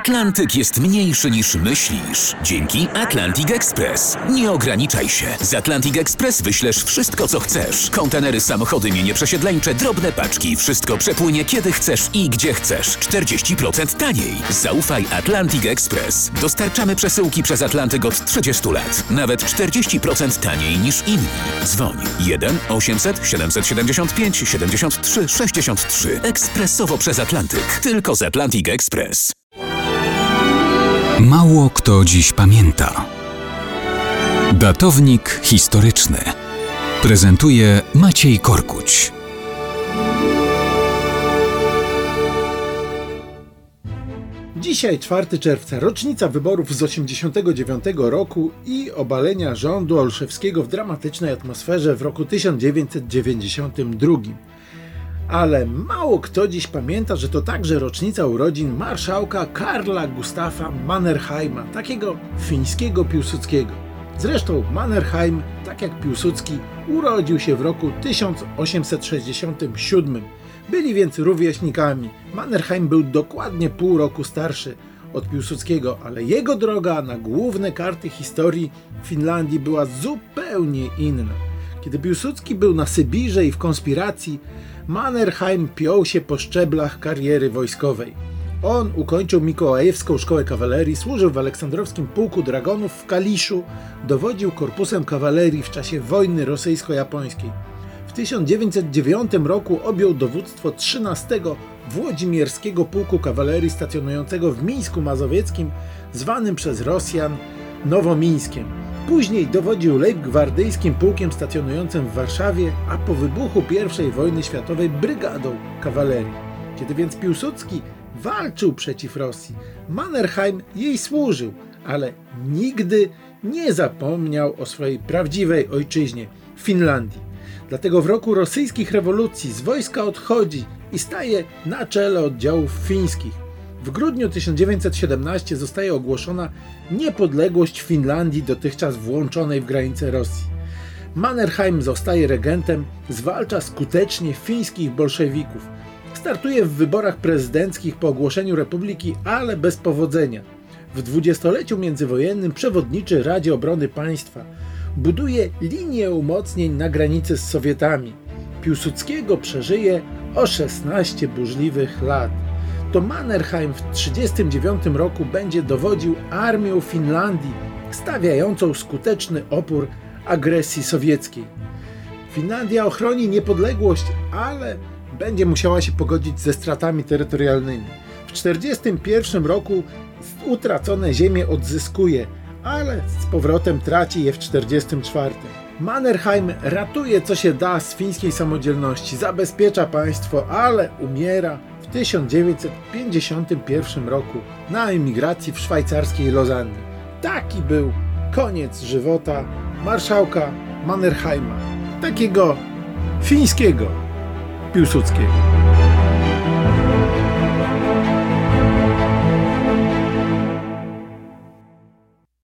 Atlantyk jest mniejszy niż myślisz. Dzięki Atlantic Express. Nie ograniczaj się. Z Atlantic Express wyślesz wszystko, co chcesz. Kontenery, samochody, mienie przesiedleńcze, drobne paczki. Wszystko przepłynie kiedy chcesz i gdzie chcesz. 40% taniej. Zaufaj Atlantic Express. Dostarczamy przesyłki przez Atlantyk od 30 lat. Nawet 40% taniej niż inni. Dzwoń 1 800 775 73 63. Ekspresowo przez Atlantyk. Tylko z Atlantic Express. Mało kto dziś pamięta. Datownik historyczny. Prezentuje Maciej Korkuć. Dzisiaj 4 czerwca, rocznica wyborów z 1989 roku i obalenia rządu Olszewskiego w dramatycznej atmosferze w roku 1992. Ale mało kto dziś pamięta, że to także rocznica urodzin marszałka Karla Gustafa Mannerheima, takiego fińskiego Piłsudskiego. Zresztą Mannerheim, tak jak Piłsudski, urodził się w roku 1867. Byli więc rówieśnikami. Mannerheim był dokładnie pół roku starszy od Piłsudskiego, ale jego droga na główne karty historii Finlandii była zupełnie inna. Kiedy Piłsudski był na Sybirze i w konspiracji, Mannerheim piął się po szczeblach kariery wojskowej. On ukończył Mikołajewską Szkołę Kawalerii, służył w Aleksandrowskim Pułku Dragonów w Kaliszu, dowodził korpusem kawalerii w czasie wojny rosyjsko-japońskiej. W 1909 roku objął dowództwo 13. Włodzimierskiego Pułku Kawalerii stacjonującego w Mińsku Mazowieckim, zwanym przez Rosjan Nowomińskiem. Później dowodził leibgwardyjskim pułkiem stacjonującym w Warszawie, a po wybuchu I wojny światowej brygadą kawalerii. Kiedy więc Piłsudski walczył przeciw Rosji, Mannerheim jej służył, ale nigdy nie zapomniał o swojej prawdziwej ojczyźnie, Finlandii. Dlatego w roku rosyjskich rewolucji z wojska odchodzi i staje na czele oddziałów fińskich. W grudniu 1917 zostaje ogłoszona niepodległość Finlandii, dotychczas włączonej w granice Rosji. Mannerheim zostaje regentem, zwalcza skutecznie fińskich bolszewików. Startuje w wyborach prezydenckich po ogłoszeniu republiki, ale bez powodzenia. W dwudziestoleciu międzywojennym przewodniczy Radzie Obrony Państwa. Buduje linię umocnień na granicy z Sowietami. Piłsudskiego przeżyje o 16 burzliwych lat. To Mannerheim w 1939 roku będzie dowodził armią Finlandii, stawiającą skuteczny opór agresji sowieckiej. Finlandia ochroni niepodległość, ale będzie musiała się pogodzić ze stratami terytorialnymi. W 1941 roku utracone ziemie odzyskuje, ale z powrotem traci je w 1944. Mannerheim ratuje co się da z fińskiej samodzielności, zabezpiecza państwo, ale umiera w 1951 roku na emigracji w szwajcarskiej Lozannie. Taki był koniec żywota marszałka Mannerheima, takiego fińskiego Piłsudskiego.